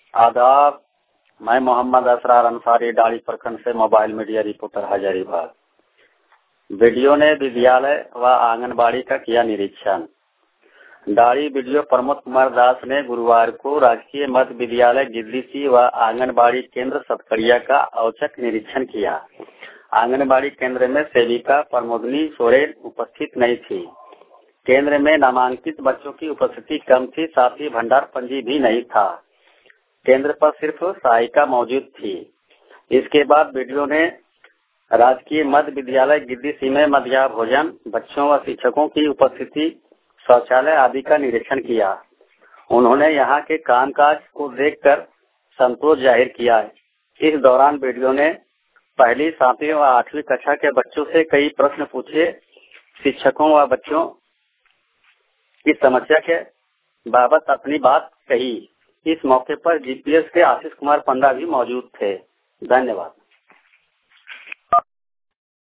आदाब। मैं मोहम्मद असरार अंसारी डाली प्रखंड से mobile media reporter Hazaribagh. Video ने विद्यालय व आंगनबाड़ी का किया निरीक्षण। डाली वीडियो प्रमोद कुमार दास ने गुरुवार को राजकीय मध्य विद्यालय गिद्दीसी व आंगनबाड़ी केंद्र सतकड़िया का औचक निरीक्षण किया। आंगनबाड़ी केंद्र में सेविका प्रमोदनी सोरेन उपस्थित नहीं थी। केंद्र में नामांकित बच्चों की उपस्थिति कम थी, साथ ही भंडार पंजी भी नहीं था। केंद्र पर सिर्फ सहायिका मौजूद थी। इसके बाद वीडियो ने राजकीय मध्य विद्यालय गिद्दीसी में मध्याह्न भोजन, बच्चों व शिक्षकों की उपस्थिति, शौचालय आदि का निरीक्षण किया। उन्होंने यहाँ के कामकाज को देखकर संतोष जाहिर किया। इस दौरान वीडियो ने पहली, 7वीं व 8वीं कक्षा के बच्चों से कई प्रश्न पूछे। शिक्षकों व बच्चों की समस्या के बाबत अपनी बात कही। इस मौके पर जीपीएस के आशीष कुमार पंडा भी मौजूद थे। धन्यवाद।